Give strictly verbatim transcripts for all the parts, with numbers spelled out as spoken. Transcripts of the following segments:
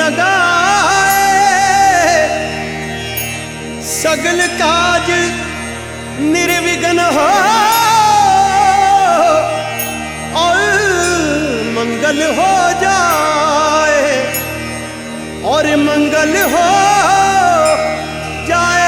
लगाए, सगल काज निर्विघ्न हो और मंगल हो जाए, और मंगल हो जाए।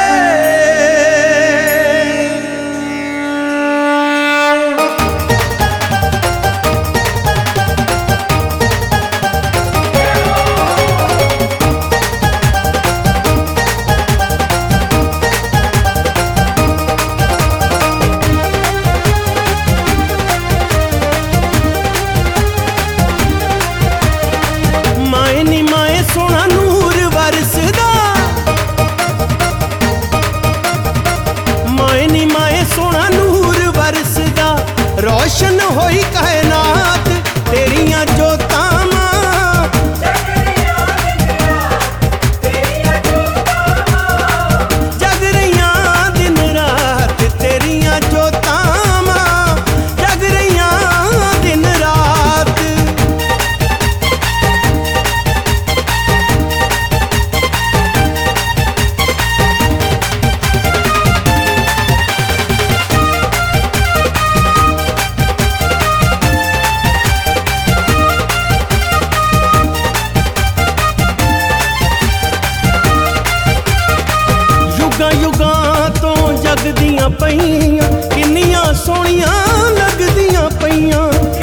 रोशन होई कायनात तेरियां जोतां मां, जग रहियां दिन रात तेरियां जोतां मां, जग रहियां दिन रात। युगां तो जगदियां पईयां किन्नियां सोहणियां लगदियां पईयां,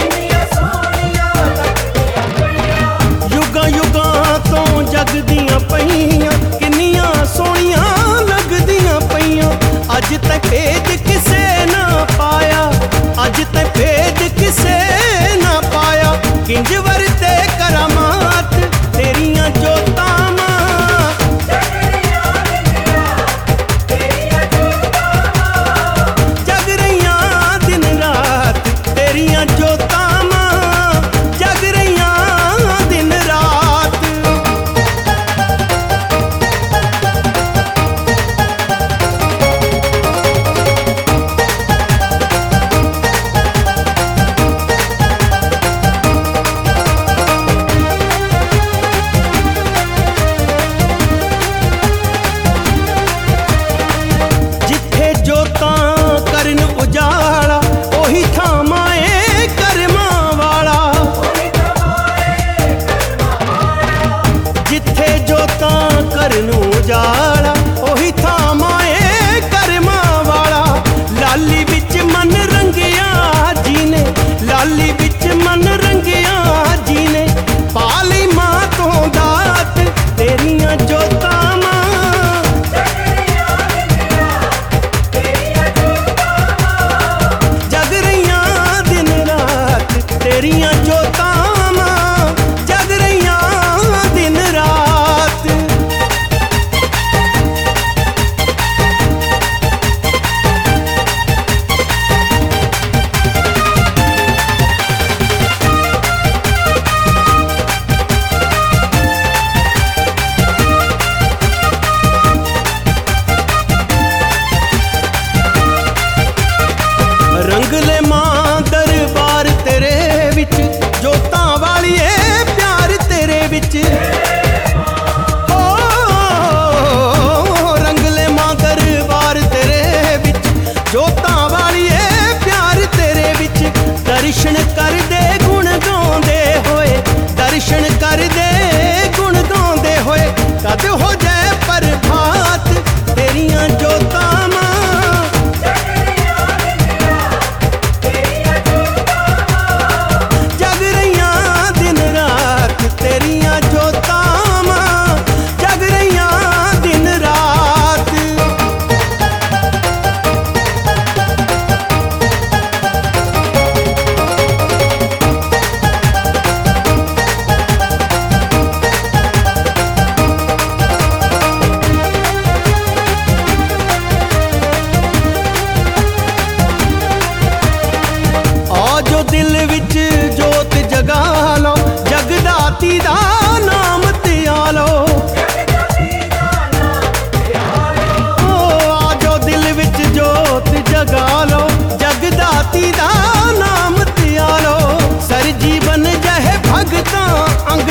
युगां युगां तो जगदियां पईयां किन्नियां सोहणियां लगदियां पईयां। अज तक भेद किसे ना पाया, अज तक भेद किसे ना पाया, किंज वरते करामात तेरियां जोतां उजाला ओही थामा ए करमां वाला। लाली बिच मन रंगिया जीने, लाली बिच मन रंगिया जीने, पाली मां तो दात तेरियां जोतां मां, जग रहियां दिन रात तेरियां जोतां मां, जग रहियां दिन रात।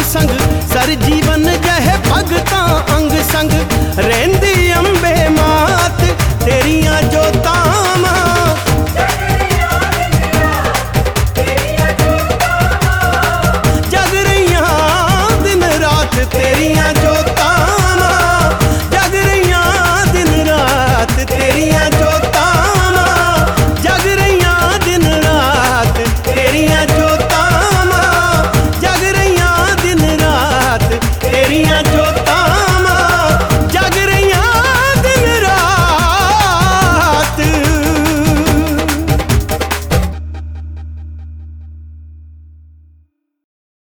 संग सर जीवन जहे भगतां अंग संग रहिंदी अंबे मात तेरियां जोतां